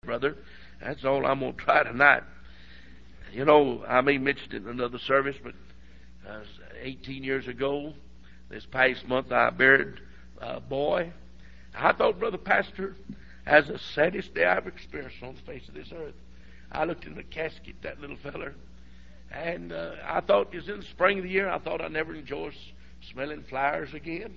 brother. That's all I'm going to try tonight. You know, I may mention it in another service, but 18 years ago, this past month, I buried a boy. I thought, Brother Pastor, as the saddest day I've experienced on the face of this earth. I looked in the casket, that little feller, and I thought, it was in the spring of the year, I thought I'd never enjoy smelling flowers again.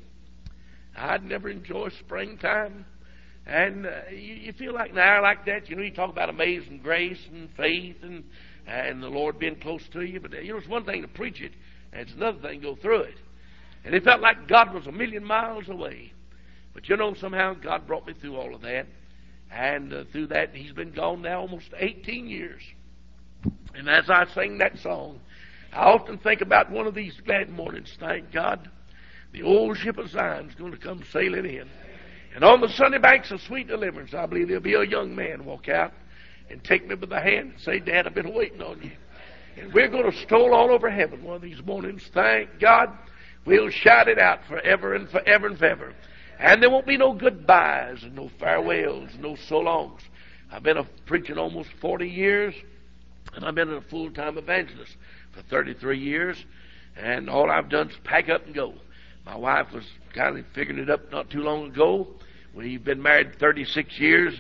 I'd never enjoy springtime. And you feel like now like that, you know, you talk about amazing grace and faith and the Lord being close to you, but you know, it's one thing to preach it, and it's another thing to go through it. And it felt like God was a million miles away. But you know, somehow God brought me through all of that. And through that, He's been gone now almost 18 years. And as I sing that song, I often think about one of these glad mornings. Thank God, the old ship of Zion's going to come sailing in. And on the sunny banks of sweet deliverance, I believe there'll be a young man walk out and take me by the hand and say, Dad, I've been waiting on you. And we're going to stroll all over heaven one of these mornings. Thank God, we'll shout it out forever and forever and forever. And there won't be no goodbyes and no farewells and no so longs. I've been preaching almost 40 years, and I've been a full-time evangelist for 33 years, and all I've done is pack up and go. My wife was kind of figuring it up not too long ago. We've been married 36 years,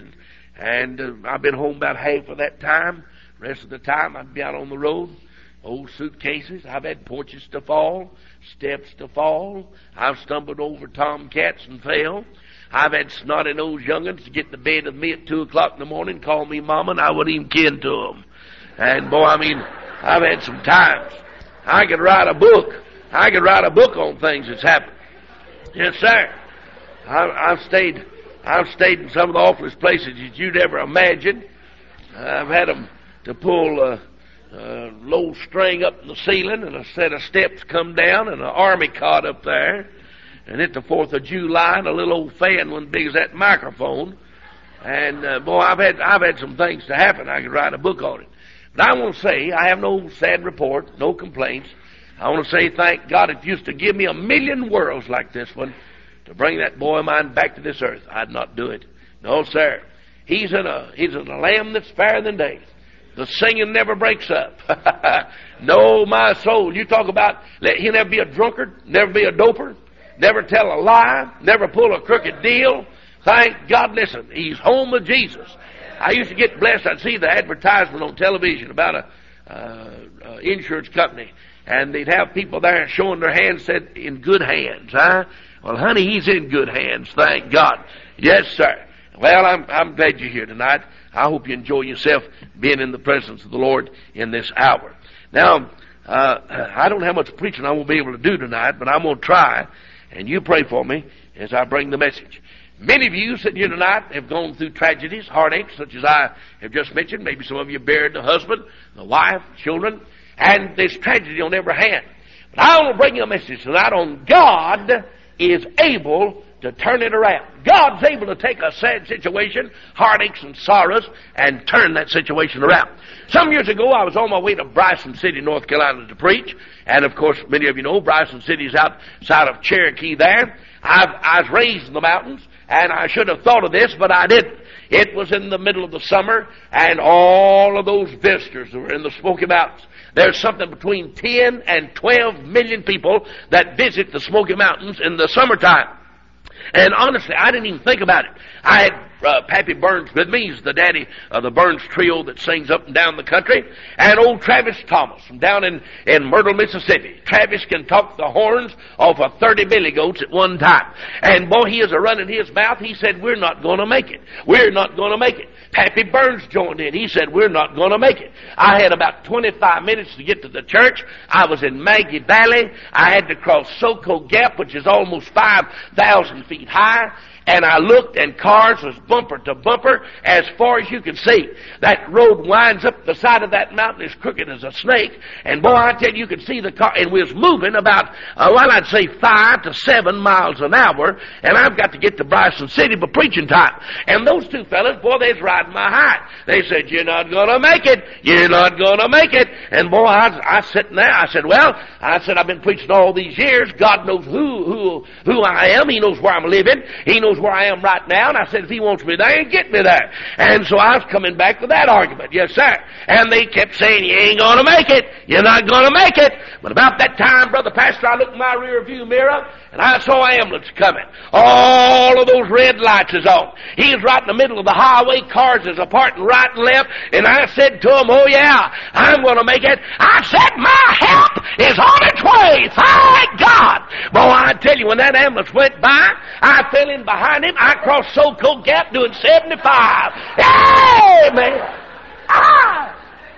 and I've been home about half of that time. The rest of the time, I'd be out on the road. Old suitcases. I've had porches to fall, steps to fall. I've stumbled over tomcats and fell. I've had snotty-nosed young'uns to get to bed with me at 2 o'clock in the morning, call me mama, and I wouldn't even kin to them. And boy, I mean, I've had some times. I could write a book. I could write a book on things that's happened. Yes, sir. I've stayed in some of the awfulest places that you'd ever imagine. I've had them to pull low string up in the ceiling, and a set of steps come down, and an army cot up there, and at the 4th of July, and a little old fan one big as that microphone. And boy, I've had some things to happen. I could write a book on it. But I want to say, I have no sad report, no complaints. I want to say, thank God, if you used to give me a million worlds like this one to bring that boy of mine back to this earth, I'd not do it. No, sir. He's in a lamb that's fairer than day. The singing never breaks up. No, my soul. You talk about, he'll never be a drunkard, never be a doper, never tell a lie, never pull a crooked deal. Thank God, listen, he's home with Jesus. I used to get blessed. I'd see the advertisement on television about a insurance company, and they'd have people there showing their hands, said, in good hands, huh? Well, honey, he's in good hands, thank God. Yes, sir. Well, I'm glad you're here tonight. I hope you enjoy yourself being in the presence of the Lord in this hour. Now, I don't have much preaching I won't be able to do tonight, but I'm going to try, and you pray for me as I bring the message. Many of you sitting here tonight have gone through tragedies, heartaches, such as I have just mentioned. Maybe some of you buried the husband, the wife, children, and there's tragedy on every hand. But I want to bring you a message tonight on God is able to turn it around. God's able to take a sad situation, heartaches and sorrows, and turn that situation around. Some years ago, I was on my way to Bryson City, North Carolina to preach. And of course, many of you know Bryson City is outside of Cherokee there. I was raised in the mountains, and I should have thought of this, but I didn't. It was in the middle of the summer, and all of those visitors were in the Smoky Mountains. There's something between 10 and 12 million people that visit the Smoky Mountains in the summertime. And honestly, I didn't even think about it. I had Pappy Burns with me. He's the daddy of the Burns Trio that sings up and down the country. And old Travis Thomas from down in Myrtle, Mississippi. Travis can talk the horns off of 30 billy goats at one time. And boy, he is a running his mouth. He said, we're not going to make it. We're not going to make it. Pappy Burns joined in. He said, we're not going to make it. I had about 25 minutes to get to the church. I was in Maggie Valley. I had to cross Soco Gap, which is almost 5,000 feet high. And I looked, and cars was bumper to bumper as far as you could see. That road winds up the side of that mountain as crooked as a snake. And boy, I tell you could see the car, and we was moving about, I'd say 5 to 7 miles an hour. And I've got to get to Bryson City for preaching time. And those two fellas, boy, they was riding my high. They said, you're not going to make it. You're not going to make it. And boy, I was sitting there. I said, I've been preaching all these years. God knows who I am. He knows where I'm living. He knows knows where I am right now, and I said, if he wants me there, get me there. And so I was coming back with that argument. Yes, sir. And they kept saying, you ain't gonna make it. You're not gonna make it. But about that time, Brother Pastor, I looked in my rear view mirror, and I saw ambulance coming. All of those red lights is on. He was right in the middle of the highway. Cars is aparting right and left. And I said to him, oh yeah, I'm going to make it. I said, my help is on its way. Thank God. Boy, I tell you, when that ambulance went by, I fell in behind him. I crossed Soco Gap doing 75. Amen. Ah!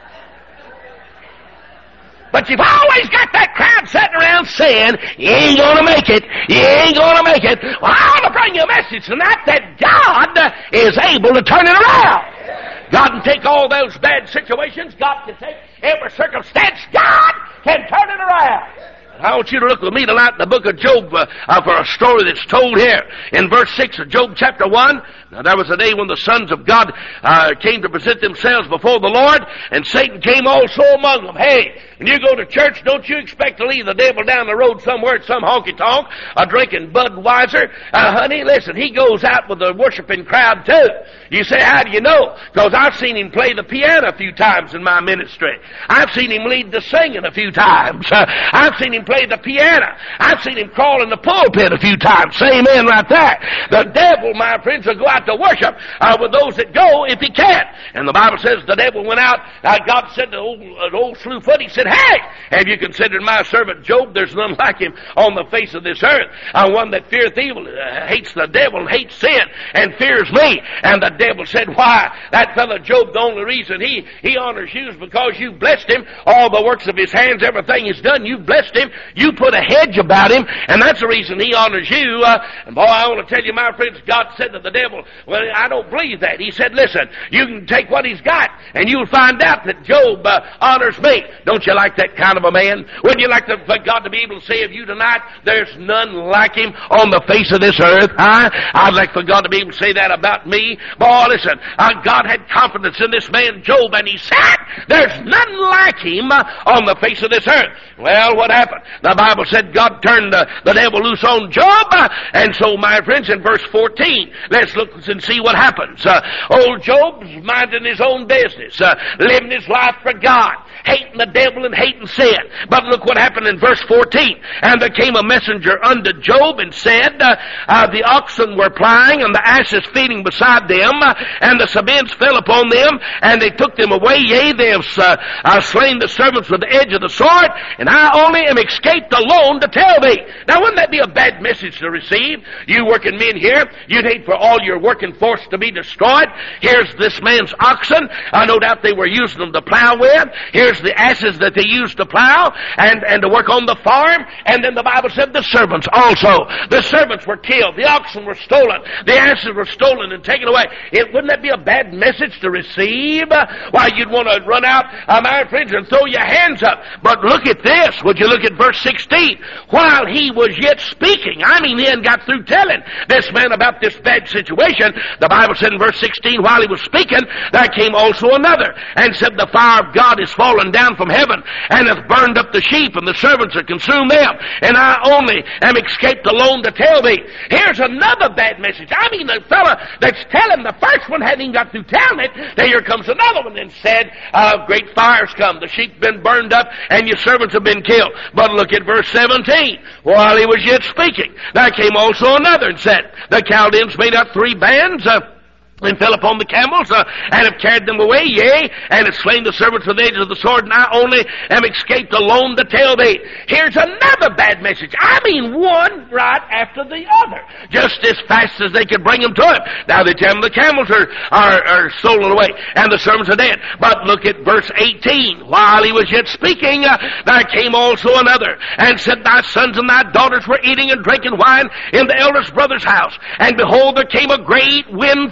But you've always got that crowd sitting around saying, you ain't gonna make it, you ain't gonna make it. Well, I want to bring you a message tonight that God is able to turn it around. God can take all those bad situations, God can take every circumstance, God can turn it around. I want you to look with me tonight in the book of Job for a story that's told here in verse 6 of Job chapter 1. Now there was a day when the sons of God came to present themselves before the Lord, and Satan came also among them. Hey, when you go to church, don't you expect to leave the devil down the road somewhere at some honky-tonk drinking Budweiser. Honey, listen, he goes out with the worshiping crowd too. You say, how do you know? Because I've seen him play the piano a few times in my ministry. I've seen him lead the singing a few times. I've seen him play the piano. I've seen him crawl in the pulpit a few times. Say amen right there. The devil, my friends, will go out to worship with those that go if he can. And the Bible says the devil went out. God said to old Slewfoot, he said, hey, have you considered my servant Job? There's none like him on the face of this earth. One that feareth evil, hates the devil, and hates sin, and fears me. And the devil said, why, that fellow Job, the only reason he honors you is because you blessed him. All the works of his hands, everything he's done, you blessed him. You put a hedge about him, and that's the reason he honors you. And boy, I want to tell you, my friends, God said to the devil, well, I don't believe that. He said, listen, you can take what he's got, and you'll find out that Job honors me. Don't you like that kind of a man? Wouldn't you like for God to be able to say of you tonight, there's none like him on the face of this earth? Huh? I'd like for God to be able to say that about me. Boy, listen, God had confidence in this man Job, and he said, there's none like him on the face of this earth. Well, what happened? The Bible said God turned the devil loose on Job, and so, my friends, in verse 14, let's look and see what happens. Old Job's minding his own business, living his life for God, hating the devil and hating sin. But look what happened in verse 14. And there came a messenger unto Job and said, the oxen were plying and the asses feeding beside them, and the Sabaeans fell upon them, and they took them away. Yea, they have slain the servants with the edge of the sword, and I only am escaped alone to tell thee. Now, wouldn't that be a bad message to receive? You working men here, you'd hate for all your working force to be destroyed. Here's this man's oxen. No doubt they were using them to plow with. Here's the asses that they used to plow and to work on the farm. And then the Bible said the servants also. The servants were killed. The oxen were stolen. The asses were stolen and taken away. Wouldn't that be a bad message to receive? Why, you'd want to run out, my friends, and throw your hands up. But look at this. Would you look at verse 16? While he was yet speaking, I mean, he hadn't got through telling this man about this bad situation. The Bible said in verse 16, while he was speaking, there came also another, and said, the fire of God is fallen down from heaven, and hath burned up the sheep, and the servants have consumed them, and I only am escaped alone to tell thee. Here's another bad message. I mean, the fella that's telling the first one hadn't even got through telling it. Then here comes another one and said, great fire's come, the sheep been burned up, and your servants have been killed. But look at verse 17. While he was yet speaking, there came also another and said, the Chaldeans made up 3 bands, and fell upon the camels, and have carried them away, yea, and have slain the servants with the edge of the sword, and I only am escaped alone to tell thee. Here's another bad message. I mean, one right after the other, just as fast as they could bring them to him. Now they tell him the camels are stolen away, and the servants are dead. But look at verse 18. While he was yet speaking, there came also another, and said, thy sons and thy daughters were eating and drinking wine in the eldest brother's house. And behold, there came a great wind from the wilderness,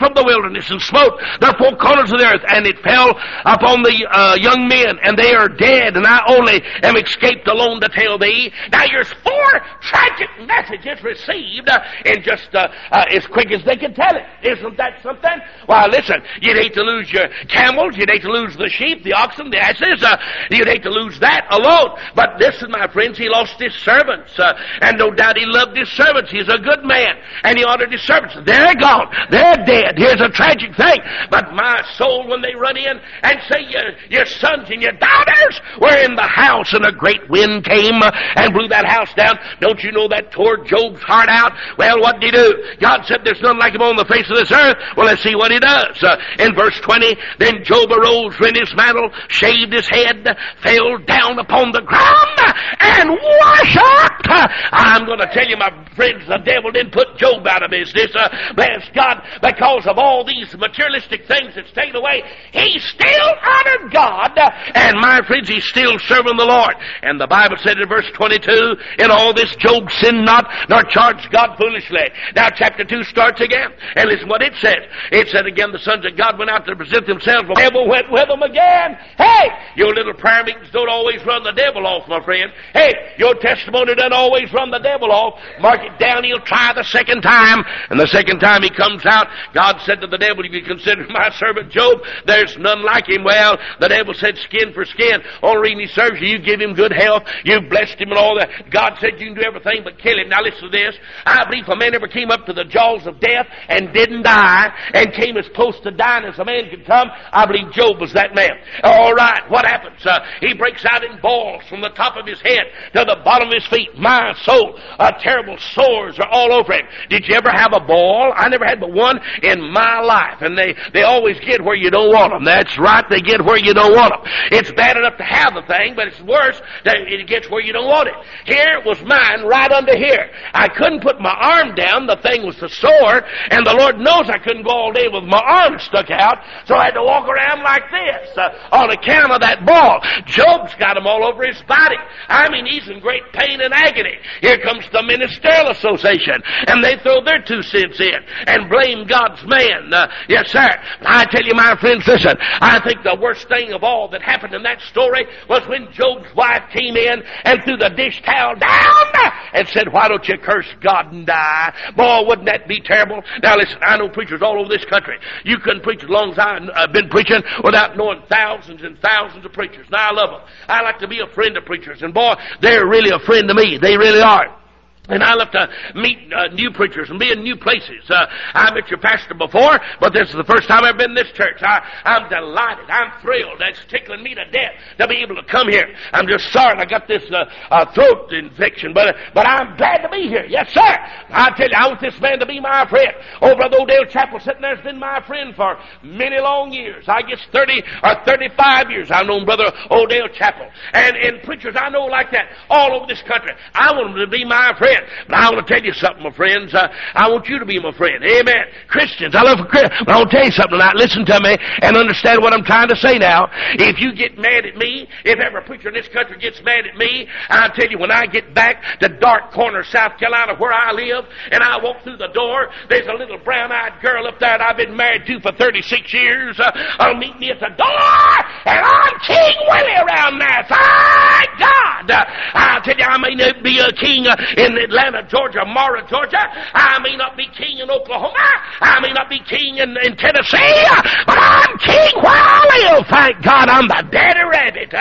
wilderness, and smote the four corners of the earth, and it fell upon the young men, and they are dead, and I only am escaped alone to tell thee. Now here's four tragic messages received in just as quick as they can tell it. Isn't that something? Well, listen, you'd hate to lose your camels, you'd hate to lose the sheep, the oxen, the asses, you'd hate to lose that alone. But listen, my friends, he lost his servants, and no doubt he loved his servants. He's a good man, and he honored his servants. They're gone. They're dead. Here's a tragic thing. But my soul, when they run in and say your sons and your daughters were in the house, and a great wind came and blew that house down, don't you know that tore Job's heart out? Well, what did he do? God said there's none like him on the face of this earth. Well, let's see what he does. In verse 20, then Job arose, rent his mantle, shaved his head, fell down upon the ground, and worshipped. I'm going to tell you, my friends, the devil didn't put Job out of business. Bless God, because of all these materialistic things that's taken away, he still honored God, and my friends, he's still serving the Lord. And the Bible said in verse 22, in all this Job sinned not, nor charged God foolishly. Now chapter 2 starts again, and listen what it says. It said again, the sons of God went out to present themselves, the devil went with them again. Hey, your little prayer meetings don't always run the devil off, my friend. Hey, your testimony doesn't always run the devil off. Mark it down, he'll try the second time, and the second time he comes out, God said to the devil, if you consider my servant Job, there's none like him. Well, the devil said, skin for skin. Only reason he serves you, you give him good health, you've blessed him and all that. God said you can do everything but kill him. Now listen to this. I believe if a man ever came up to the jaws of death and didn't die, and came as close to dying as a man could come, I believe Job was that man. All right, what happens? He breaks out in boils from the top of his head to the bottom of his feet. My soul, terrible sores are all over him. Did you ever have a boil? I never had but one in my life, and they always get where you don't want them. That's right, they get where you don't want them. It's bad enough to have the thing, but it's worse that it gets where you don't want it. Here was mine right under here. I couldn't put my arm down. The thing was so sore, and the Lord knows I couldn't go all day with my arm stuck out, so I had to walk around like this on account of that ball. Job's got them all over his body. I mean, he's in great pain and agony. Here comes the Ministerial Association, and they throw their 2 cents in and blame God's man. Yes, sir. I tell you, my friends, listen, I think the worst thing of all that happened in that story was when Job's wife came in and threw the dish towel down and said, why don't you curse God and die? Boy, wouldn't that be terrible? Now listen, I know preachers all over this country. You couldn't preach as long as I've been preaching without knowing thousands and thousands of preachers. Now I love them. I like to be a friend of preachers, and boy, they're really a friend to me. They really are. And I love to meet new preachers and be in new places. I met your pastor before, but this is the first time I've been in this church. I'm delighted. I'm thrilled. That's tickling me to death to be able to come here. I'm just sorry I got this throat infection, but I'm glad to be here. Yes, sir. I tell you, I want this man to be my friend. Old Brother Odell Chapel sitting there has been my friend for many long years. I guess 30 or 35 years I've known Brother Odell Chapel. And preachers I know like that all over this country. I want them to be my friend. But I want to tell you something, my friends. I want you to be my friend. Amen. Christians, I love Christians. But I want to tell you something tonight. Listen to me and understand what I'm trying to say now. If you get mad at me, if every preacher in this country gets mad at me, I'll tell you, when I get back to dark corner South Carolina where I live, and I walk through the door, there's a little brown-eyed girl up there that I've been married to for 36 years. I'll meet me at the door, and I'm King Willie around there. Thank God. I'll tell you, I may not be a king in Atlanta, Georgia, Mara, Georgia. I may not be king in Oklahoma. I may not be king in Tennessee. But I'm king where I live. Thank God I'm the daddy rabbit.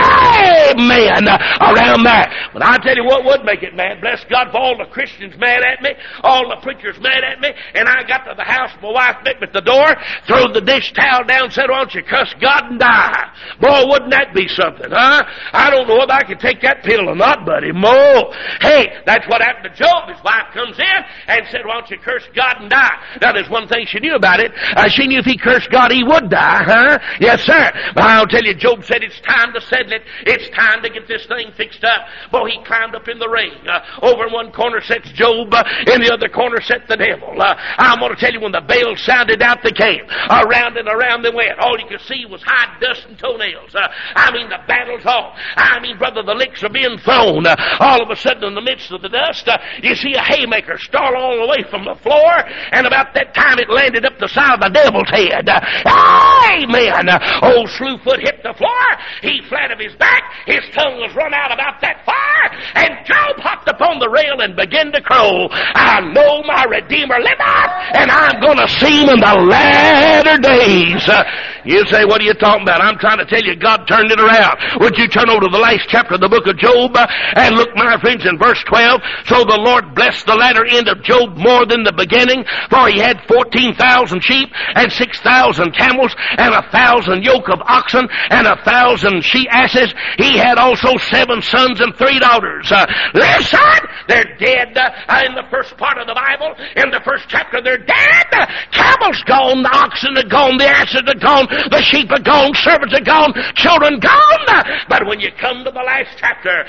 Amen. Around there. But I tell you what would make it mad. Bless God for all the Christians mad at me. All the preachers mad at me. And I got to the house. My wife met me at the door. Threw the dish towel down. Said, why don't you cuss God and die? Boy, wouldn't that be something, huh? I don't know if I could take that pill or not, buddy. Mo. Hey, that's what happened to Job. His wife comes in and said, why don't you curse God and die? Now, there's one thing she knew about it. She knew if he cursed God, he would die, huh? Yes, sir. But I'll tell you, Job said it's time to settle it. It's time to get this thing fixed up. Boy, he climbed up in the ring. Over in one corner sits Job. In the other corner sat the devil. I'm going to tell you, when the bell sounded out, they came. Around and around they went. All you could see was high dust and toe toenails. The battle's on. Brother, the licks are being thrown. All of a sudden, in the midst of the dust, you see a haymaker start all the way from the floor, and about that time it landed up the side of the devil's head. Amen. Old Slewfoot hit the floor. He flat of his back. His tongue was run out about that far, and Job hopped upon the rail and began to crow. I know my Redeemer liveth, and I'm going to see him in the latter days. You say, what are you talking about? I'm trying to tell you, God turned it around. Would you turn over to the last chapter of the book of Job and look, my friends, in verse 12. So the Lord blessed the latter end of Job more than the beginning, for he had 14,000 sheep and 6,000 camels and 1,000 yoke of oxen and 1,000 she-asses. He had also 7 sons and 3 daughters. Listen, they're dead in the first part of the Bible. In the first chapter, they're dead. Camels gone, the oxen are gone, the asses are gone, the sheep are gone, servants are gone, children gone. But when you come to the last chapter,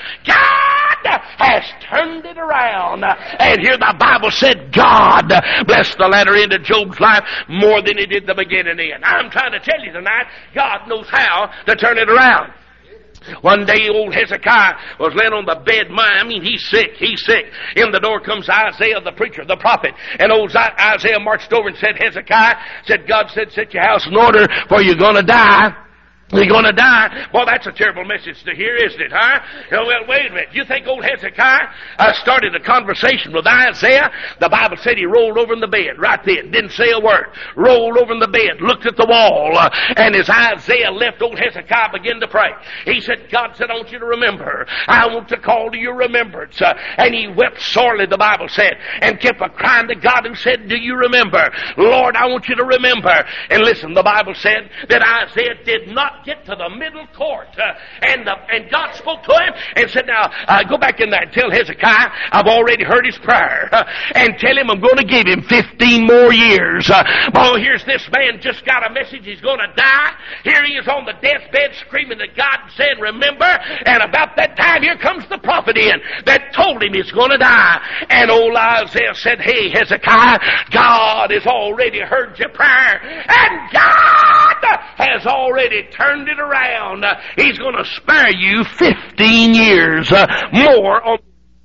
God has turned it around. And here the Bible said God blessed the latter end of Job's life more than he did the beginning end. I'm trying to tell you tonight, God knows how to turn it around. One day old Hezekiah was laying on the bed. He's sick. In the door comes Isaiah the preacher, the prophet. And old Isaiah marched over and said, Hezekiah, God said, set your house in order, for you're going to die. You're going to die. Boy, that's a terrible message to hear, isn't it, huh? Well, wait a minute. You think old Hezekiah started a conversation with Isaiah? The Bible said he rolled over in the bed right then. Didn't say a word. Rolled over in the bed. Looked at the wall. And as Isaiah left, old Hezekiah began to pray. He said, God said, I want you to remember. I want to call to your remembrance. And he wept sorely, the Bible said, and kept a crying to God and said, do you remember? Lord, I want you to remember. And listen, the Bible said that Isaiah did not get to the middle court. And God spoke to him and said, now, go back in there and tell Hezekiah I've already heard his prayer. And tell him I'm going to give him 15 more years. Here's this man just got a message he's going to die. Here he is on the deathbed screaming to God saying, remember? And about that time, here comes the prophet in that told him he's going to die. And old Isaiah said, hey, Hezekiah, God has already heard your prayer. And God has already turned it around. He's going to spare you 15 years more on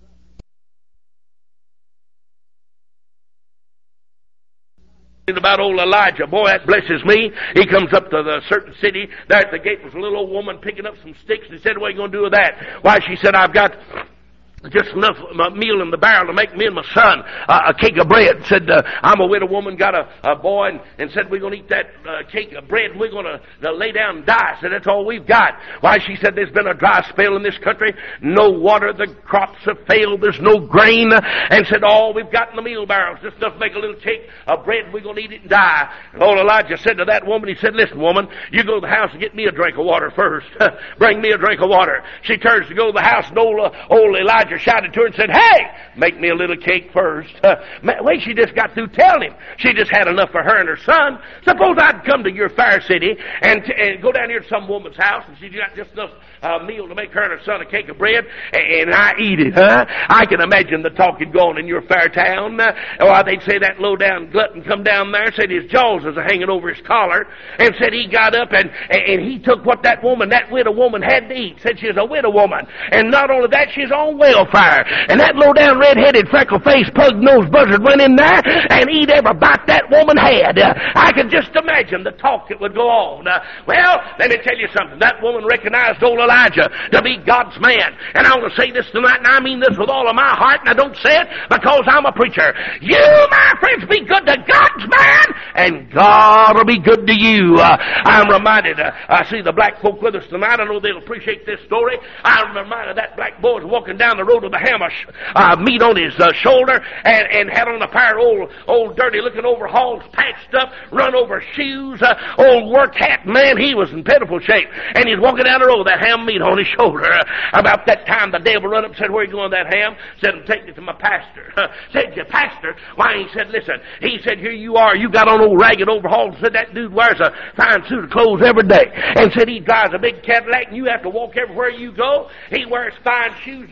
about old Elijah. Boy, that blesses me. He comes up to the certain city. There at the gate was a little old woman picking up some sticks. He said, what are you going to do with that? Why, she said, I've got just enough meal in the barrel to make me and my son a cake of bread. Said, I'm a widow woman, got a boy, and said, we're going to eat that cake of bread, and we're going to lay down and die. Said, that's all we've got. Why, she said, there's been a dry spell in this country. No water, the crops have failed, there's no grain. And said, all we've got in the meal barrels, just enough to make a little cake of bread, and we're going to eat it and die. And old Elijah said to that woman, he said, listen, woman, you go to the house and get me a drink of water first. Bring me a drink of water. She turns to go to the house, and old Elijah shouted to her and said, hey, make me a little cake first. Wait, she just got through telling him. She just had enough for her and her son. Suppose I'd come to your fair city and go down here to some woman's house and she got just enough meal to make her and her son a cake of bread, and I eat it, huh? I can imagine the talk had gone in your fair town. They'd say that low-down glutton come down there, said his jaws was hanging over his collar, and said he got up and he took what that widow woman had to eat. Said she's a widow woman, and not only that, she's on welfare. And that low-down red-headed, freckle-faced, pug-nosed buzzard went in there and eat every bite that woman had. I could just imagine the talk that would go on. Well, let me tell you something. That woman recognized old Elijah to be God's man. And I want to say this tonight, and I mean this with all of my heart, and I don't say it because I'm a preacher. You, my friends, be good to God's man, and God will be good to you. I'm reminded, I see the black folk with us tonight. I know they'll appreciate this story. I'm reminded that black boy was walking down the road with a hammer meat on his shoulder and had on a pair of old dirty-looking overalls, patched up, run over shoes, old work hat. Man, he was in pitiful shape. And he's walking down the road with that ham meat on his shoulder. About that time, the devil run up and said, where are you going with that ham? Said, I'm taking it to my pastor. Said, your pastor? Why, he said, listen. He said, here you are. You got on old ragged overalls. Said, that dude wears a fine suit of clothes every day. And said, he drives a big Cadillac, and you have to walk everywhere you go. He wears fine shoes. You're about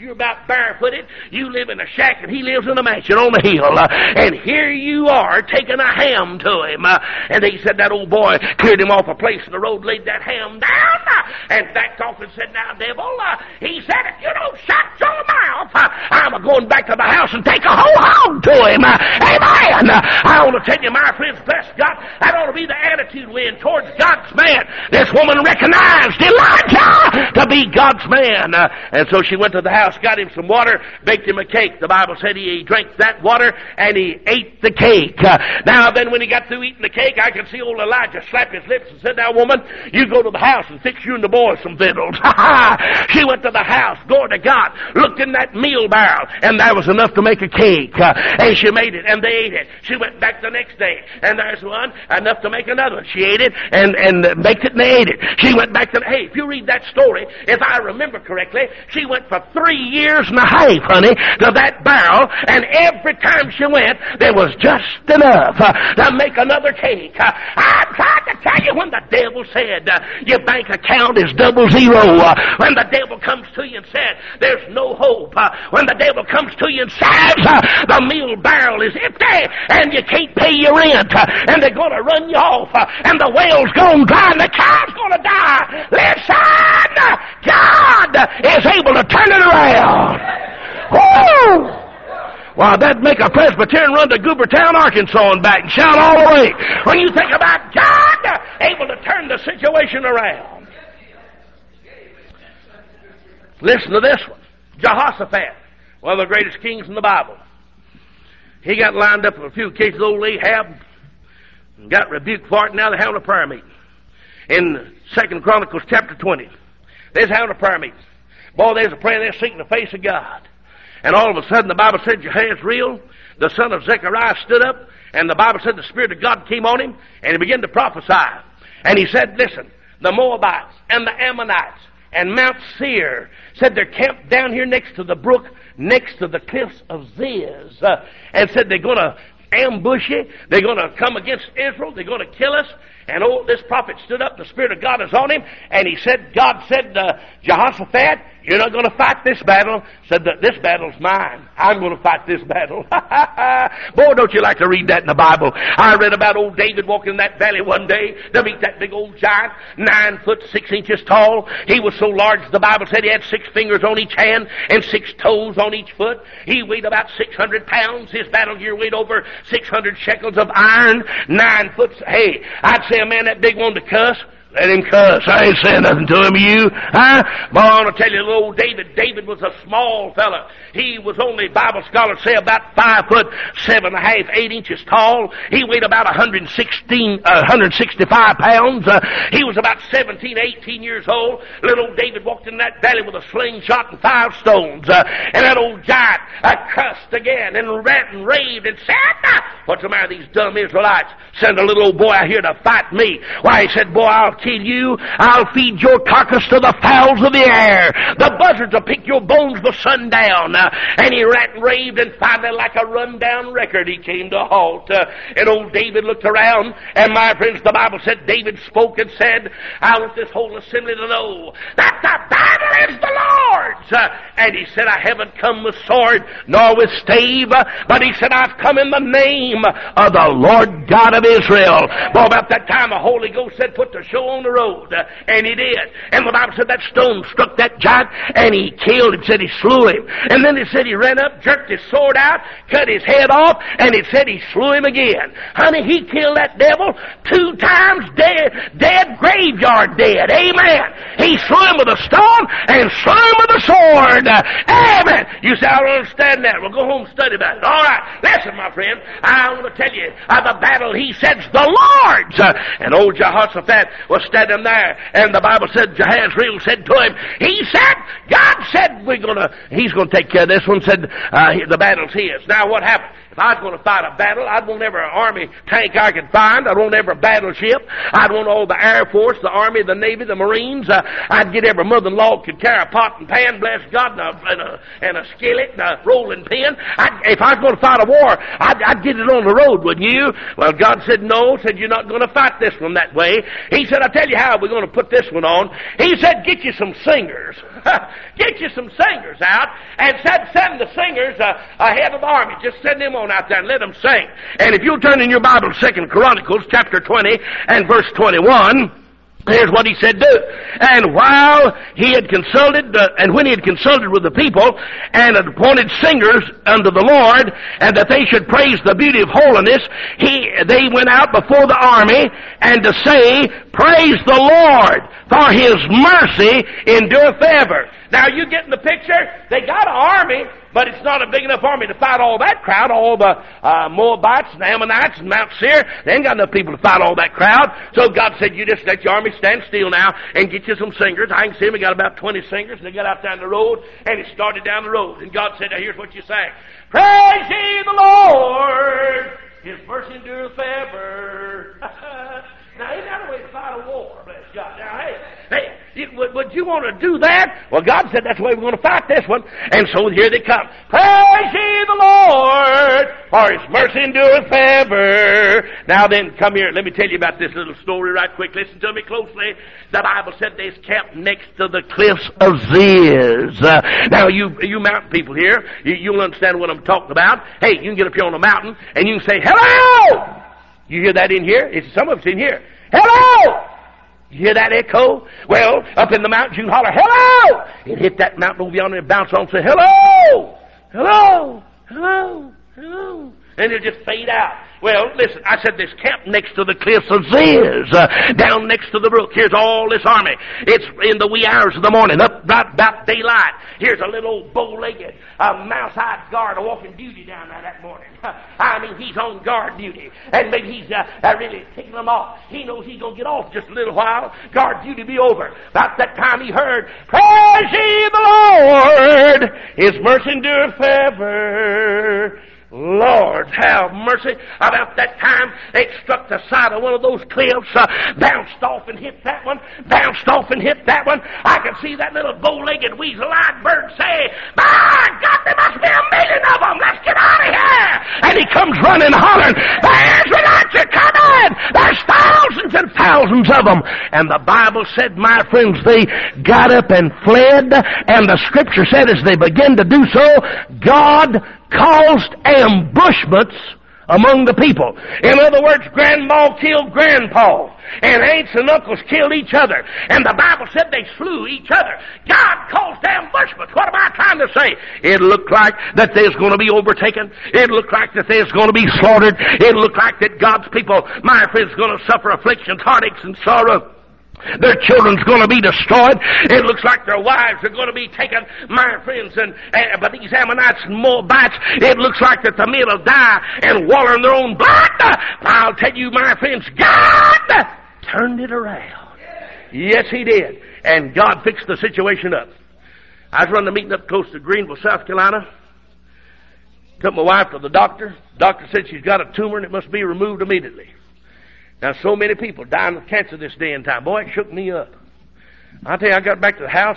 out barefooted. You live in a shack and he lives in a mansion on the hill. And here you are taking a ham to him. And he said that old boy cleared him off a place in the road, laid that ham down, and backed off and said, now, devil, he said, if you don't shut your mouth, I'm going back to the house and take a whole hog to him. Amen. I want to tell you, my friends, bless God, that ought to be the attitude we're in towards God's man. This woman recognized Elijah to be God's man. And so she went to the house, got him some water, baked him a cake. The Bible said he drank that water and he ate the cake. Now then, when he got through eating the cake, I could see old Elijah slap his lips and said, now, woman, you go to the house and fix you and the boys some victuals. She went to the house, glory to God, looked in that meal barrel, and there was enough to make a cake. And she made it, and they ate it. She went back the next day, and there's one, enough to make another one. She ate it, and baked it, and they ate it. She went back to, hey, if you read that story, if I remember correctly, she went for 3 years and a half, honey, to that barrel, and every time she went, there was just enough to make another cake. I'm trying to tell you, when the devil said your bank account is 00, when the devil comes to you and said there's no hope, when the devil comes to you and says the meal barrel is empty and you can't pay your rent, and they're going to run you off, and the well's going to dry and the cow's going to die, listen, God is able to turn it around. Woo! Well, that'd make a Presbyterian run to Goobertown, Arkansas and back and shout all the way when you think about God able to turn the situation around. Listen to this one. Jehoshaphat, one of the greatest kings in the Bible. He got lined up with a few cases of old Ahab and got rebuked for it. Now they're having a prayer meeting. In 2 Chronicles chapter 20, they're having a prayer meeting. Boy, there's a prayer, they're seeking the face of God. And all of a sudden, the Bible said Jehaziel, the son of Zechariah, stood up, and the Bible said the Spirit of God came on him, and he began to prophesy. And he said, listen, the Moabites and the Ammonites and Mount Seir said they're camped down here next to the brook, next to the cliffs of Ziz, and said they're going to ambush you, they're going to come against Israel, they're going to kill us. And this prophet stood up, the Spirit of God is on him, and he said, God said, Jehoshaphat, you're not going to fight this battle. Said that this battle's mine. I'm going to fight this battle. Boy, don't you like to read that in the Bible? I read about old David walking in that valley one day to meet that big old giant, 9 foot 6 inches tall. He was so large, the Bible said he had 6 fingers on each hand and 6 toes on each foot. He weighed about 600 pounds. His battle gear weighed over 600 shekels of iron. 9 foot. Hey, I'd say a man that big wanted to cuss. Let him cuss. I ain't saying nothing to him, you. Huh? But I want to tell you, little old David. David was a small fella. He was only, Bible scholars say, about 5 foot 7.5, 8 inches tall. He weighed about 165 pounds. He was about 17, 18 years old. Little old David walked in that valley with a slingshot and 5 stones. And that old giant cussed again and ran and raved and said, what's the matter with these dumb Israelites? Send a little old boy out here to fight me. Why, he said, boy, I'll kill you. I'll feed your carcass to the fowls of the air. The buzzards will pick your bones till sundown. And he ran and raved, and finally, like a run-down record, he came to a halt. And old David looked around, and my friends, the Bible said, David spoke and said, I want this whole assembly to know that the battle is the Lord's. And he said, I haven't come with sword nor with stave, but he said, I've come in the name of the Lord God of Israel. Well, about that time, the Holy Ghost said, put the show on the road. And he did. And the Bible said that stone struck that giant, and he killed him, said he slew him. And then it said he ran up, jerked his sword out, cut his head off, and it said he slew him again. Honey, he killed that devil 2 times dead, graveyard dead. Amen. He slew him with a stone and slew him with a sword. Amen. You say, I don't understand that. Well, go home and study about it. All right. Listen, my friend, I want to tell you of the battle, he said's the Lord's. And old Jehoshaphat was standing there, and the Bible said, Jehaziel said to him, he said, God said he's going to take care of this one, said the battle's his. Now what happened? If I was going to fight a battle, I'd want every army tank I could find. I'd want every battleship. I'd want all the Air Force, the Army, the Navy, the Marines. I'd get every mother-in-law could carry a pot and pan, bless God, and a skillet and a rolling pin. If I was going to fight a war, I'd get it on the road, wouldn't you? Well, God said no, said you're not going to fight this one that way. He said, I'll tell you how we're going to put this one on. He said, get you some singers. Get you some singers out, and send the singers ahead of the army. Just send them on out there and let them sing. And if you'll turn in your Bible to 2 Chronicles chapter 20 and verse 21, here's what he said do. And while he had consulted, and when he had consulted with the people, and had appointed singers unto the Lord, and that they should praise the beauty of holiness, they went out before the army, and to say, praise the Lord, for his mercy endureth forever. Now you getting the picture? They got an army, but it's not a big enough army to fight all that crowd, all the Moabites and Ammonites and Mount Seir. They ain't got enough people to fight all that crowd. So God said, you just let your army stand still now and get you some singers. I can see them. We got about 20 singers, and they got out down the road, and it started down the road. And God said, now here's what you sang. Praise ye the Lord, his mercy endureth forever. Now, ain't that a way to fight a war, bless God. Now, hey, would you want to do that? Well, God said that's the way we're going to fight this one. And so here they come. Praise ye the Lord, for his mercy endureth forever. Now then, come here. Let me tell you about this little story right quick. Listen to me closely. The Bible said they's camped next to the cliffs of Ziz. Now, you mountain people here, you'll understand what I'm talking about. Hey, you can get up here on the mountain, and you can say, hello! You hear that in here? Some of it's in here. Hello! You hear that echo? Well, up in the mountains you can holler, hello! And hit that mountain over yonder and bounce on and say, hello! Hello! Hello! Hello! And it'll just fade out. Well, listen, I said this camp next to the cliffs of Ziz, down next to the brook. Here's all this army. It's in the wee hours of the morning, up right about daylight. Here's a little old bow-legged, mouse-eyed guard walking duty down there that morning. I mean, he's on guard duty. And maybe he's really taking them off. He knows he's going to get off just a little while. Guard duty be over. About that time he heard, praise ye the Lord, his mercy endureth forever. Lord, have mercy. About that time, it struck the side of one of those cliffs, bounced off and hit that one, bounced off and hit that one. I could see that little bow-legged, weasel-eyed bird say, by God, there must be 1,000,000 of them. Let's get out of here. And he comes running, hollering, the Israelites are coming. There's thousands and thousands of them. And the Bible said, my friends, they got up and fled. And the Scripture said, as they began to do so, God caused ambushments among the people. In other words, grandma killed grandpa, and aunts and uncles killed each other, and the Bible said they slew each other. God caused ambushments. What am I trying to say? It looked like that there's going to be overtaken. It looked like that there's going to be slaughtered. It looked like that God's people, my friends, going to suffer afflictions, heartaches, and sorrow. Their children's going to be destroyed. It looks like their wives are going to be taken, my friends, but these Ammonites and Moabites, it looks like that the men will die and waller in their own blood. I'll tell you, my friends, God turned it around. Yes, he did. And God fixed the situation up. I was running a meeting up close to Greenville, South Carolina. Took my wife to the doctor. Doctor said she's got a tumor and it must be removed immediately. Now, so many people dying of cancer this day and time. Boy, it shook me up. I tell you, I got back to the house,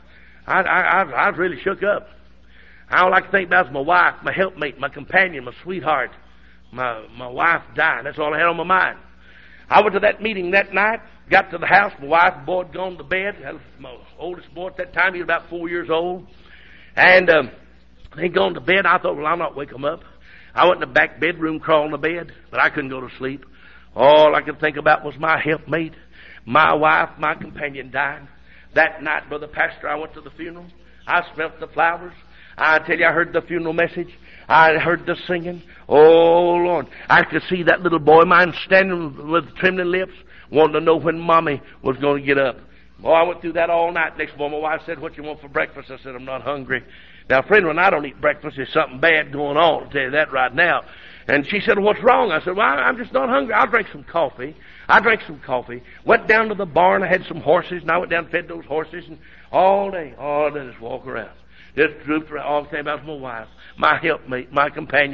I was really shook up. All I could think about was my wife, my helpmate, my companion, my sweetheart. My wife died. That's all I had on my mind. I went to that meeting that night, got to the house, my wife and boy had gone to bed. That was my oldest boy at that time. He was about 4 years old. And they'd gone to bed. I thought, well, I'll not wake them up. I went in the back bedroom, crawled in the bed, but I couldn't go to sleep. All I could think about was my helpmate, my wife, my companion dying. That night, Brother Pastor, I went to the funeral. I smelt the flowers. I tell you, I heard the funeral message. I heard the singing. Oh, Lord. I could see that little boy of mine standing with trembling lips, wanting to know when Mommy was going to get up. Boy, I went through that all night. Next morning, my wife said, what you want for breakfast? I said, I'm not hungry. Now, friend, when I don't eat breakfast, there's something bad going on. I'll tell you that right now. And she said, what's wrong? I said, well, I'm just not hungry. I'll drink some coffee. I drank some coffee. Went down to the barn. I had some horses, and I went down and fed those horses. And all day, just walk around. Just drooped around. All the time about my wife, my helpmate, my companion.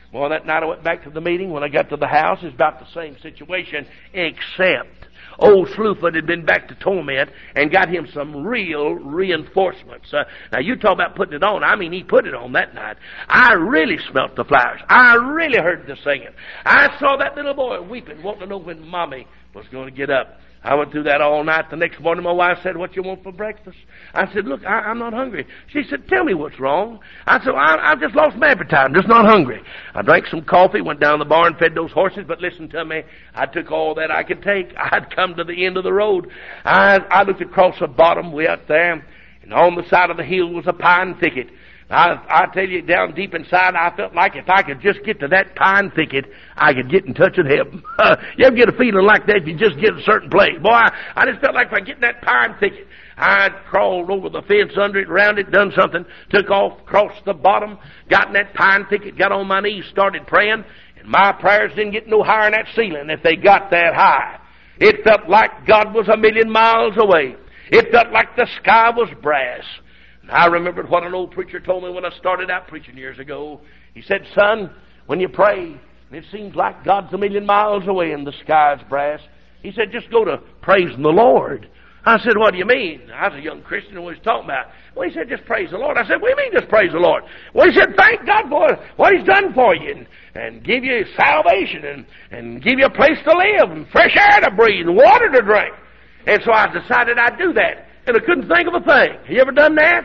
Well, that night I went back to the meeting. When I got to the house, it's about the same situation, except old Slewfoot had been back to torment and got him some real reinforcements. Now, you talk about putting it on. I mean, he put it on that night. I really smelt the flowers. I really heard the singing. I saw that little boy weeping, wanting to know when Mommy was going to get up. I went through that all night. The next morning, my wife said, "What you want for breakfast?" I said, "Look, I'm not hungry." She said, "Tell me what's wrong." I said, "I've just lost my appetite. I'm just not hungry." I drank some coffee, went down the barn, fed those horses, but listen to me. I took all that I could take. I'd come to the end of the road. I looked across the bottom way out there, and on the side of the hill was a pine thicket. I tell you, down deep inside, I felt like if I could just get to that pine thicket, I could get in touch with heaven. You ever get a feeling like that if you just get a certain place? Boy, I just felt like if I get in that pine thicket, I crawled over the fence, under it, around it, done something, took off, crossed the bottom, got in that pine thicket, got on my knees, started praying, and my prayers didn't get no higher than that ceiling if they got that high. It felt like God was 1,000,000 miles away. It felt like the sky was brass. I remembered what an old preacher told me when I started out preaching years ago. He said, "Son, when you pray, and it seems like God's 1,000,000 miles away and the sky's brass," he said, "just go to praising the Lord." I said, "What do you mean?" I was a young Christian and was talking about. Well, he said, "Just praise the Lord." I said, "What do you mean just praise the Lord?" Well, he said, "Thank God for what He's done for you and give you salvation and give you a place to live and fresh air to breathe and water to drink." And so I decided I'd do that. And I couldn't think of a thing. Have you ever done that?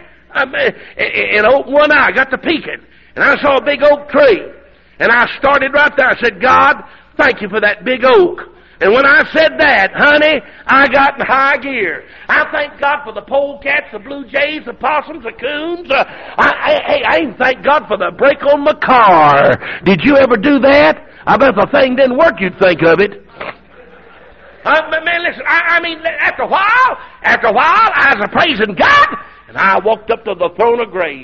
And opened one eye, got to peeking, and I saw a big oak tree. And I started right there. I said, "God, thank you for that big oak." And when I said that, honey, I got in high gear. I thank God for the polecats, the blue jays, the possums, the coons. I even thank God for the brake on my car. Did you ever do that? I bet if the thing didn't work, you'd think of it. But man, listen, I mean, after a while, I was praising God. And I walked up to the throne of grace.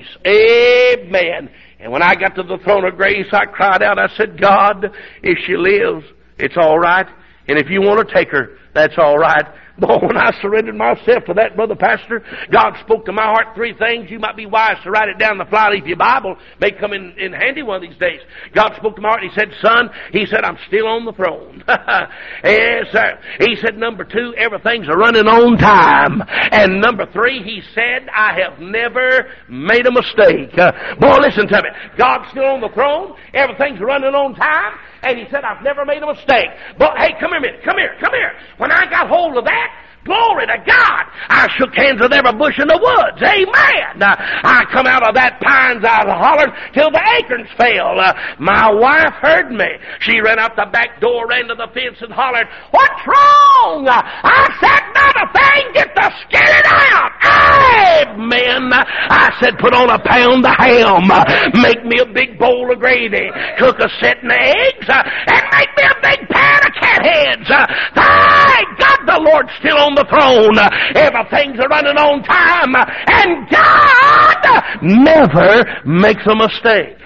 Amen. And when I got to the throne of grace, I cried out. I said, "God, if she lives, it's all right. And if you want to take her, that's all right." Boy, when I surrendered myself to that, Brother Pastor, God spoke to my heart 3 things. You might be wise to write it down in the fly-leaf of your Bible. May come in handy one of these days. God spoke to my heart. He said, "Son," he said, "I'm still on the throne." Yes, sir. He said, number 2, everything's running on time. And number 3, he said, "I have never made a mistake." Boy, listen to me. God's still on the throne. Everything's running on time. And he said, "I've never made a mistake." But hey, come here a minute. Come here. When I got hold of that, glory to God, I shook hands with every bush in the woods. Amen. I come out of that pines, I hollered till the acorns fell. My wife heard me. She ran out the back door, ran to the fence and hollered, "What's wrong?" I said, "Not a thing. Get the skin out." Amen. I said, "Put on a pound of ham. Make me a big bowl of gravy. Cook a set of eggs. And make me a big pan of cat heads." Thank God the Lord's still on the throne. Everything's running on time. And God never makes a mistake.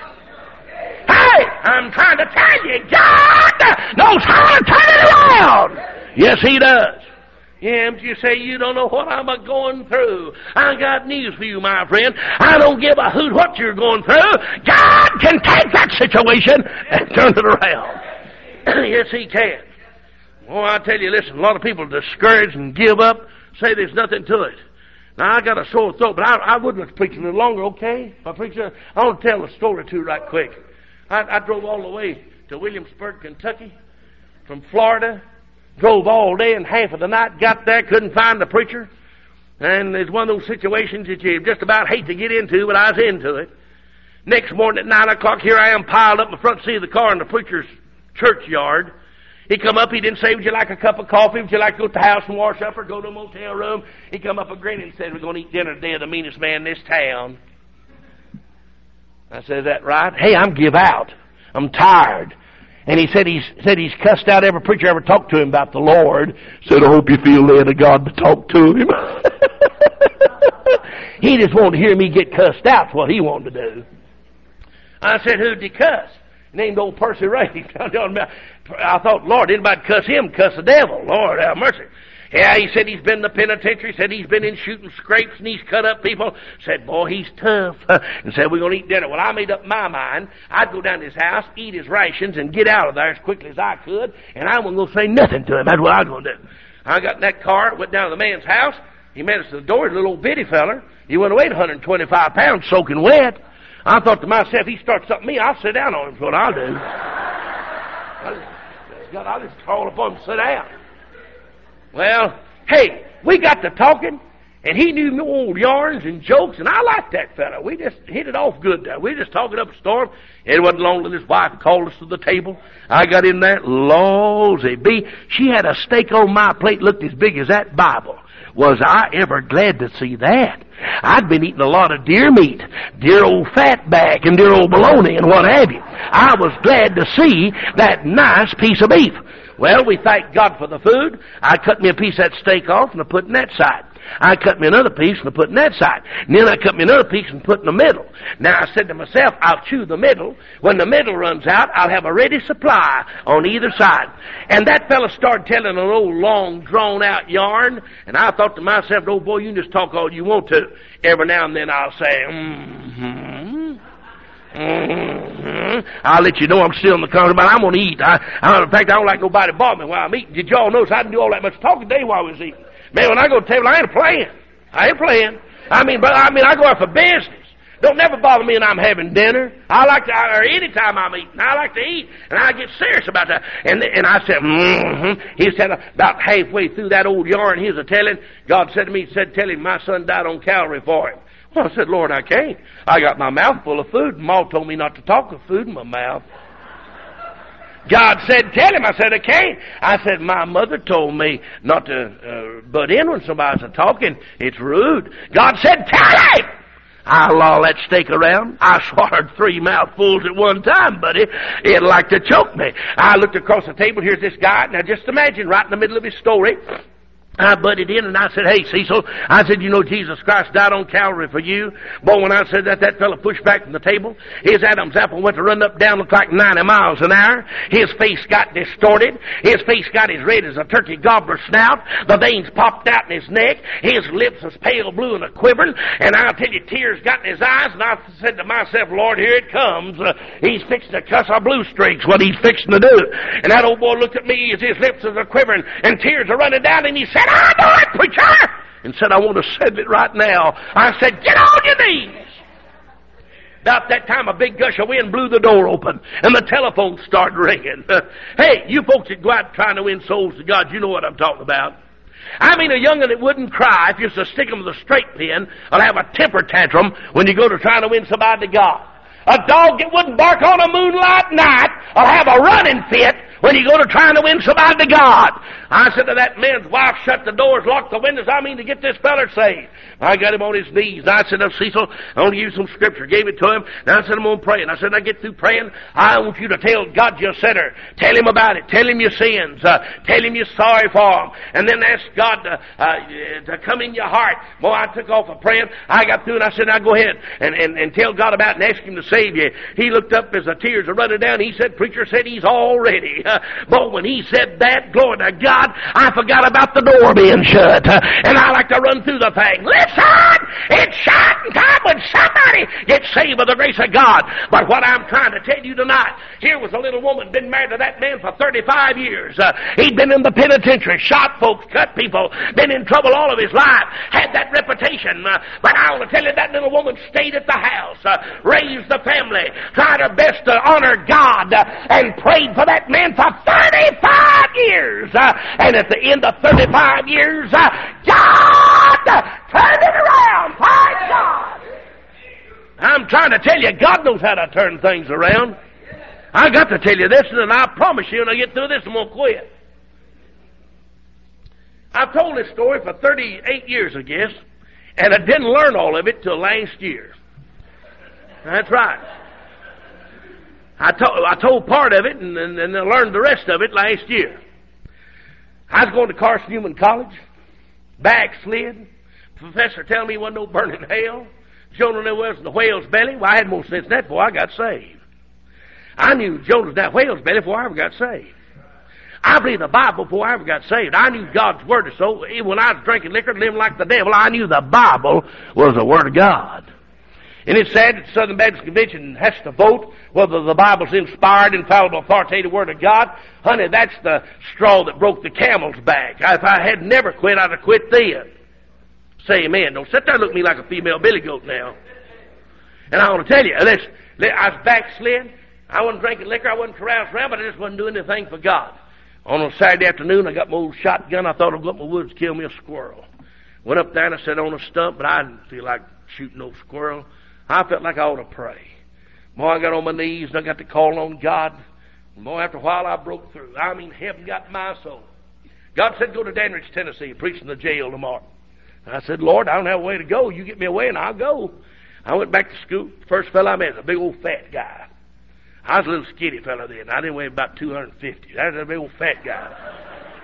Hey, I'm trying to tell you, God knows how to turn it around. Yes, He does. Yeah, but you say, "You don't know what I'm going through." I got news for you, my friend. I don't give a hoot what you're going through. God can take that situation and turn it around. Yes, He can. Well, I tell you, listen, a lot of people are discouraged and give up, say there's nothing to it. Now, I got a sore throat, but I would preach a little longer, okay? I want to tell a story or two right quick. I drove all the way to Williamsburg, Kentucky, from Florida. Drove all day and half of the night, got there, couldn't find the preacher. And it's one of those situations that you just about hate to get into, but I was into it. Next morning at 9 o'clock, here I am piled up in the front seat of the car in the preacher's churchyard. He come up, he didn't say, "Would you like a cup of coffee? Would you like to go to the house and wash up or go to a motel room?" He come up a grinning and said, "We're going to eat dinner today of the meanest man in this town." I said, "Is that right?" "Hey, I'm give out. I'm tired." And he said he's cussed out every preacher ever talked to him about the Lord. Said, "I hope you feel led of God to talk to him." He just wanted to hear me get cussed out. That's what he wanted to do. I said, "Who'd you cuss?" Named old Percy Ray. I thought, "Lord, anybody cuss him, cuss the devil. Lord have mercy." Yeah, he said he's been in the penitentiary, said he's been in shooting scrapes and he's cut up people. Said, boy, he's tough. And said, we're going to eat dinner. Well, I made up my mind. I'd go down to his house, eat his rations, and get out of there as quickly as I could, and I wasn't going to say nothing to him. That's what I was going to do. I got in that car, went down to the man's house. He met us at the door, a little old bitty feller. He went away 125 pounds soaking wet. I thought to myself, if he starts something to me, I'll sit down on him. That's what I'll do. I'll just crawl up on him and sit down. Well, hey, we got to talking, and he knew me old yarns and jokes, and I liked that fella. We just hit it off good there. We were just talking up a storm. It wasn't long till his wife called us to the table. I got in there, lawsy be. She had a steak on my plate, looked as big as that Bible. Was I ever glad to see that? I'd been eating a lot of deer meat, dear old fatback and dear old bologna and what have you. I was glad to see that nice piece of beef. Well, we thanked God for the food. I cut me a piece of that steak off and I put it in that side. I cut me another piece and I put it in that side. And then I cut me another piece and put it in the middle. Now I said to myself, I'll chew the middle. When the middle runs out, I'll have a ready supply on either side. And that fella started telling an old long drawn out yarn. And I thought to myself, oh boy, you can just talk all you want to. Every now and then I'll say, I'll let you know I'm still in the conversation, but I'm going to eat. In fact, I don't like nobody bother me while I'm eating. Did y'all notice I didn't do all that much talking today while I was eating? Man, when I go to the table, I ain't playing. I go out for business. Don't never bother me when I'm having dinner. Or anytime I'm eating. I like to eat, and I get serious about that. And I said, He said, about halfway through that old yarn he was a-telling, God said to me, tell him my son died on Calvary for him. Well, I said, Lord, I can't. I got my mouth full of food, and Ma told me not to talk of food in my mouth. God said, tell him. I said, I can't. I said, my mother told me not to butt in when somebody's talking. It's rude. God said, tell him. I law that steak around. I swallowed 3 mouthfuls at one time, buddy. It'd like to choke me. I looked across the table. Here's this guy. Now just imagine, right in the middle of his story, I butted in and I said, hey, Cecil, I said, you know Jesus Christ died on Calvary for you. Boy, when I said that, that fella pushed back from the table. His Adam's apple went to run up down, looked like 90 miles an hour. His face got distorted. His face got as red as a turkey gobbler snout. The veins popped out in his neck. His lips was pale blue and a quivering. And I'll tell you, tears got in his eyes. And I said to myself, Lord, here it comes. He's fixing to cuss our blue streaks, what he's fixing to do. And that old boy looked at me as his lips was a quivering and tears are running down, and he said, I know it, preacher! And said, I want to settle it right now. I said, get on your knees! About that time, a big gush of wind blew the door open, and the telephone started ringing. Hey, you folks that go out trying to win souls to God, you know what I'm talking about. I mean, a young'un that wouldn't cry if you was to stick him with a straight pin will have a temper tantrum when you go to trying to win somebody to God. A dog that wouldn't bark on a moonlight night will have a running fit when you go to trying to win somebody to God. I said to that man's wife, shut the doors, lock the windows. I mean to get this feller saved. I got him on his knees. And I said, Cecil, I want to give you some scripture. Gave it to him. And I said, I'm going to pray. And I said, when I get through praying, I want you to tell God you're a sinner. Tell him about it. Tell him your sins. Tell him you're sorry for him. And then ask God to come in your heart. Boy, I took off of praying. I got through and I said, now go ahead and tell God about it and ask him to save you. He looked up as the tears were running down. He said, preacher said he's all ready. But when he said that, glory to God, I forgot about the door being shut. And I like to run through the thing. Listen! It's shouting time when somebody gets saved by the grace of God. But what I'm trying to tell you tonight, here was a little woman, been married to that man for 35 years. He'd been in the penitentiary, shot folks, cut people, been in trouble all of his life, had that reputation. But I want to tell you, that little woman stayed at the house, raised the family, tried her best to honor God, and prayed for that man for 35 years. And at the end of 35 years, God turned it around. Thank God. I'm trying to tell you, God knows how to turn things around. I got to tell you this, and I promise you, when I get through this, I'm going to quit. I've told this story for 38 years, I guess, and I didn't learn all of it till last year. That's right. I told part of it, and I learned the rest of it last year. I was going to Carson Newman College, backslid. Professor telling me he wasn't no burning hell. Jonah knew was in the whale's belly. Well, I had more sense than that before I got saved. I knew Jonah was in that whale's belly before I ever got saved. I believed the Bible before I ever got saved. I knew God's Word. So when I was drinking liquor and living like the devil, I knew the Bible was the Word of God. And it's sad that the Southern Baptist Convention has to vote whether the Bible's inspired, infallible, authoritative Word of God. Honey, that's the straw that broke the camel's back. If I had never quit, I'd have quit then. Say amen. Don't sit there and look at me like a female billy goat now. And I want to tell you, I was backslid. I wasn't drinking liquor. I wasn't carousing around, but I just wasn't doing anything for God. On a Saturday afternoon, I got my old shotgun. I thought I'd go up in the woods to kill me a squirrel. Went up there and I sat on a stump, but I didn't feel like shooting no squirrel. I felt like I ought to pray. Boy, I got on my knees and I got to call on God. And boy, after a while I broke through. I mean, heaven got my soul. God said, go to Danridge, Tennessee, preach in the jail tomorrow. And I said, Lord, I don't have a way to go. You get me away and I'll go. I went back to school. First fellow I met was a big old fat guy. I was a little skinny fellow then. I didn't weigh about 250. That was a big old fat guy.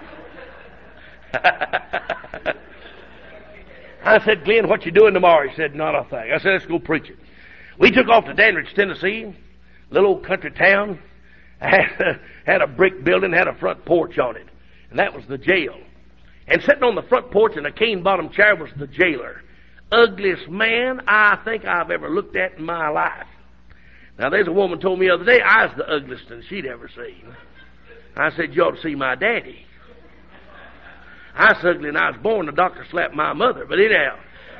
I said, Glenn, what you doing tomorrow? He said, not a thing. I said, let's go preach it. We took off to Danridge, Tennessee, little old country town. Had a brick building, had a front porch on it. And that was the jail. And sitting on the front porch in a cane-bottom chair was the jailer. Ugliest man I think I've ever looked at in my life. Now, there's a woman told me the other day I was the ugliest thing she'd ever seen. I said, you ought to see my daddy. I was ugly and I was born. The doctor slapped my mother. But anyhow,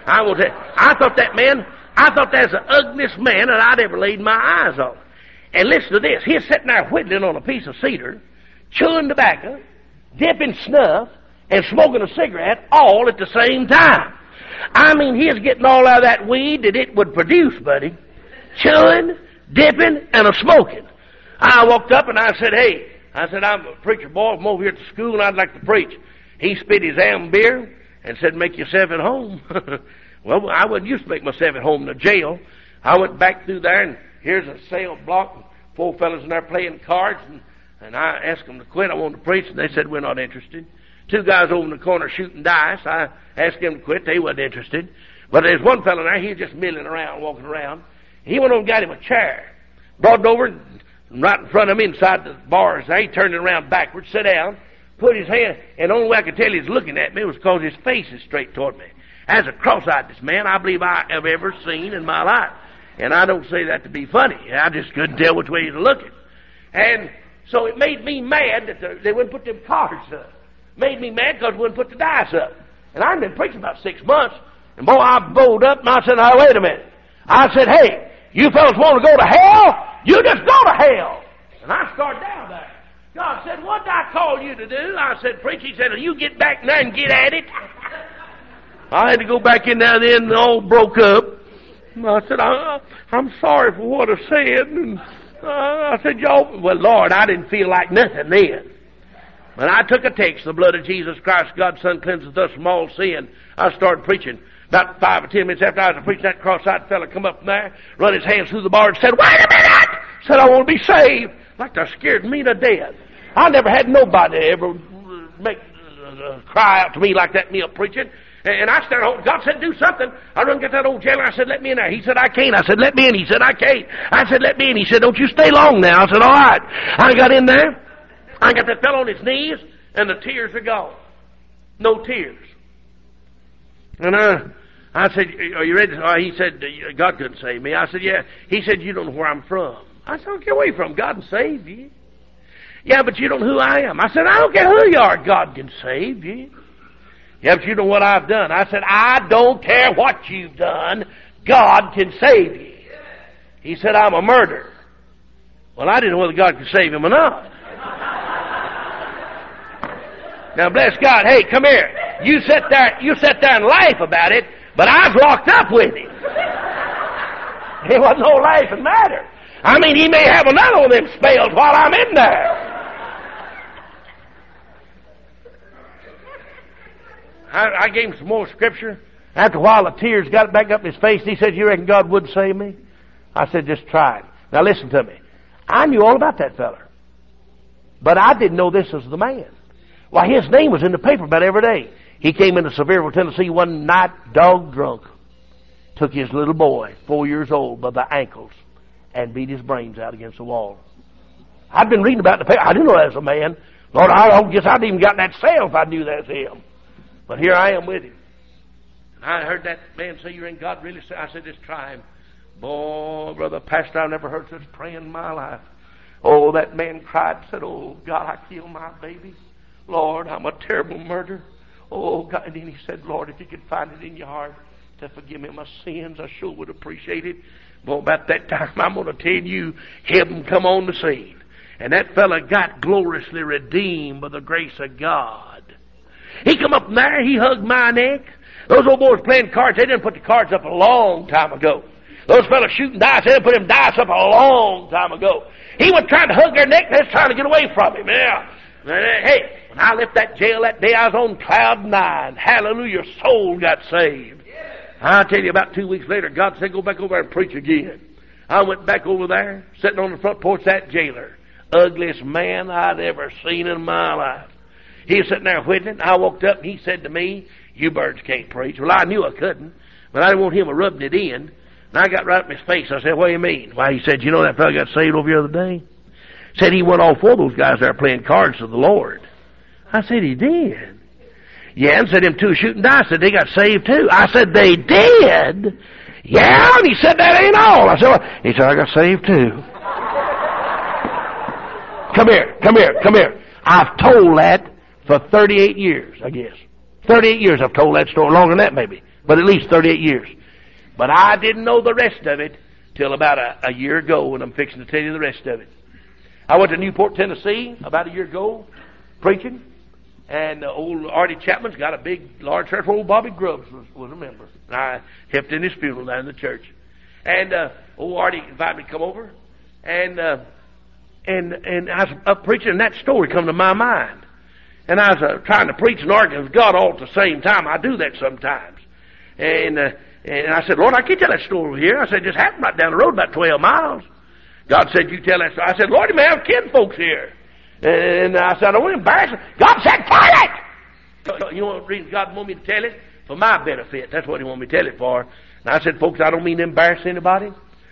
I thought that was the ugliest man that I'd ever laid my eyes on. And listen to this. He's sitting there whittling on a piece of cedar, chewing tobacco, dipping snuff, and smoking a cigarette all at the same time. I mean, he's getting all out of that weed that it would produce, buddy. Chewing, dipping, and a-smoking. I walked up and I said, hey, I'm a preacher boy from over here at the school and I'd like to preach. He spit his beer and said, make yourself at home. Well, I wasn't used to make myself at home in the jail. I went back through there and here's a cell block and 4 fellas in there playing cards and I asked them to quit. I wanted to preach and they said, we're not interested. 2 guys over in the corner shooting dice. I asked them to quit. They wasn't interested. But there's one fellow there. He was just milling around, walking around. He went over and got him a chair. Brought it over and right in front of him inside the bars. He turned it around backwards, sat down, put his hand, and the only way I could tell he was looking at me was because his face is straight toward me. As a cross-eyed man I believe I have ever seen in my life. And I don't say that to be funny. I just couldn't tell which way he was looking. And so it made me mad that they wouldn't put them cards up. Made me mad because they wouldn't put the dice up. And I'd been preaching about 6 months. And boy, I bowled up and I said, now wait a minute. I said, hey, you fellas want to go to hell? You just go to hell. And I started down there. God said, what did I call you to do? I said, preach. He said, you get back there and get at it. I had to go back in there then and all broke up. And I said, I'm sorry for what I said. And I said, y'all, well, Lord, I didn't feel like nothing then. But I took a text, the blood of Jesus Christ, God's Son, cleanseth us from all sin. I started preaching. About 5 or 10 minutes after I was preaching, that cross-eyed fella come up from there, run his hands through the bar and said, wait a minute! Said, I want to be saved. Like they scared me to death. I never had nobody ever make cry out to me like that, me up preaching. And I started home. God said, do something. I run get that old jailer. I said, let me in there. He said, I can't. I said, let me in. He said, I can't. I said, let me in. He said, don't you stay long now. I said, all right. I got in there. I got that fellow on his knees, and the tears are gone. No tears. And I said, are you ready? He said, God couldn't save me. I said, yeah. He said, you don't know where I'm from. I said, I don't care where you're from. God can save you. Yeah, but you don't know who I am. I said, I don't care who you are. God can save you. Yeah, but you know what I've done. I said, I don't care what you've done. God can save you. He said, I'm a murderer. Well, I didn't know whether God could save him or not. Now, bless God. Hey, come here. You sit there and laugh about it, but I was locked up with him. It wasn't no laughing matter. I mean, he may have another one of them spells while I'm in there. I gave him some more scripture. After a while, the tears got back up his face. He said, you reckon God would save me? I said, just try it. Now, listen to me. I knew all about that feller. But I didn't know this was the man. Why, his name was in the paper about every day. He came into Sevierville, Tennessee one night, dog drunk. Took his little boy, 4 years old, by the ankles and beat his brains out against the wall. I'd been reading about the paper. I didn't know that was a man. Lord, I don't guess I'd even got that sale if I knew that's him. But here I am with him. And I heard that man say, you're in God, really? I said, just try him. Boy, Brother Pastor, I've never heard such praying in my life. Oh, that man cried and said, oh, God, I killed my baby. Lord, I'm a terrible murderer. Oh, God. And then he said, Lord, if you could find it in your heart to forgive me my sins, I sure would appreciate it. Well, about that time, I'm going to tell you, heaven come on the scene. And that fella got gloriously redeemed by the grace of God. He come up there, he hugged my neck. Those old boys playing cards, they didn't put the cards up a long time ago. Those fellas shooting dice, they didn't put them dice up a long time ago. He was trying to hug their neck, they was trying to get away from him. Yeah. Hey, when I left that jail that day, I was on cloud 9. Hallelujah, soul got saved. I'll tell you, about 2 weeks later, God said, go back over there and preach again. I went back over there, sitting on the front porch of that jailer. Ugliest man I'd ever seen in my life. He was sitting there whittling. I walked up and he said to me, you birds can't preach. Well, I knew I couldn't, but I didn't want him rubbing it in. And I got right up in his face. I said, what do you mean? Why, he said, you know that fellow got saved over the other day? Said he went all four of those guys there playing cards to the Lord. I said, he did? Yeah, and said them two shooting dice said they got saved too. I said, they did? Yeah, and he said, that ain't all. I said, well, he said, I got saved too. Come here. I've told that for 38 years, I guess. 38 years I've told that story. Longer than that maybe, but at least 38 years. But I didn't know the rest of it till about a year ago, and I'm fixing to tell you the rest of it. I went to Newport, Tennessee about a year ago, preaching, and old Artie Chapman's got a big, large church. Old Bobby Grubbs was a member. And I helped in his funeral down in the church. And old Artie invited me to come over, and I was up preaching, and that story come to my mind. And I was trying to preach and argue with God all at the same time. I do that sometimes. And I said, Lord, I can't tell that story over here. I said, it just happened right down the road, about 12 miles. God said, you tell that story. I said, Lord, you may have kid folks here. And I said, I don't want to embarrass them. God said, tell it! You know what reason God wanted me to tell it? For my benefit. That's what he wanted me to tell it for. And I said, folks, I don't mean to embarrass anybody.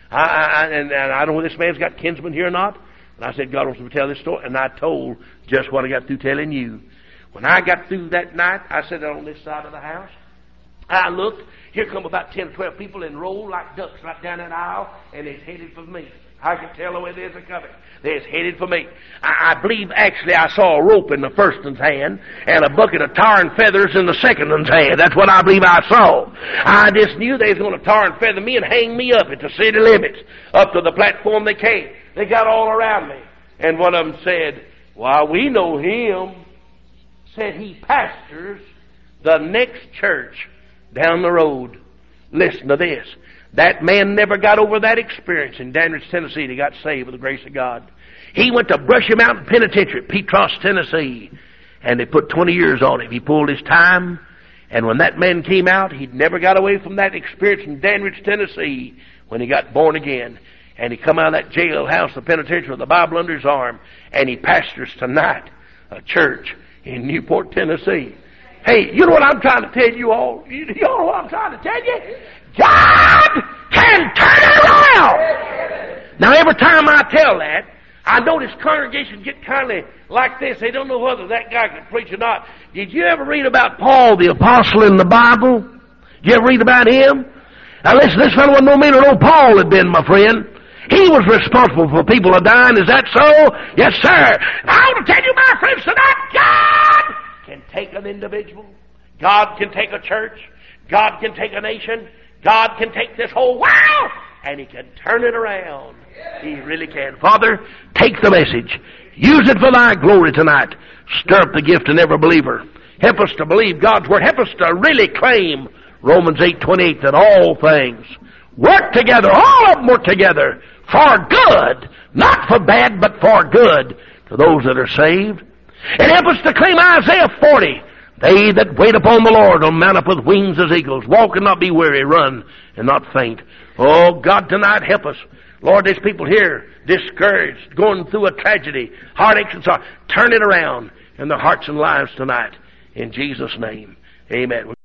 And I don't know if this man's got kinsmen here or not. And I said, God wants me to tell this story. And I told just what I got through telling you. When I got through that night, I sat on this side of the house. I looked. Here come about 10 or 12 people in row like ducks right down that aisle, and they's headed for me. I can tell the way they're coming. They's headed for me. I believe actually I saw a rope in the first one's hand and a bucket of tar and feathers in the second one's hand. That's what I believe I saw. I just knew they was going to tar and feather me and hang me up at the city limits. Up to the platform they came. They got all around me. And one of them said, why, we know him. Said he pastors the next church down the road. Listen to this. That man never got over that experience in Danvers, Tennessee. He got saved with the grace of God. He went to Brushy Mountain Penitentiary, Petros, Tennessee, and they put 20 years on him. He pulled his time, and when that man came out, he never got away from that experience in Danvers, Tennessee when he got born again. And he come out of that jailhouse, the penitentiary, with the Bible under his arm, and he pastors tonight a church in Newport, Tennessee. Hey, you know what I'm trying to tell you all? You know what I'm trying to tell you? God can turn it around! Now, every time I tell that, I notice congregations get kind of like this. They don't know whether that guy can preach or not. Did you ever read about Paul the Apostle in the Bible? Did you ever read about him? Now, listen, this fellow wasn't no meaner than old Paul had been, my friend. He was responsible for people dying. Is that so? Yes, sir. I want to tell you, my friends, tonight, God can take an individual. God can take a church. God can take a nation. God can take this whole world, and He can turn it around. He really can. Father, take the message. Use it for Thy glory tonight. Stir up the gift in every believer. Help us to believe God's Word. Help us to really claim Romans 8:28, that all things work together, all of them work together, for good, not for bad, but for good, to those that are saved. And help us to claim Isaiah 40. They that wait upon the Lord will mount up with wings as eagles, walk and not be weary, run and not faint. Oh, God, tonight help us. Lord, there's people here discouraged, going through a tragedy, heartaches and sorrow. Turn it around in their hearts and lives tonight. In Jesus' name, amen.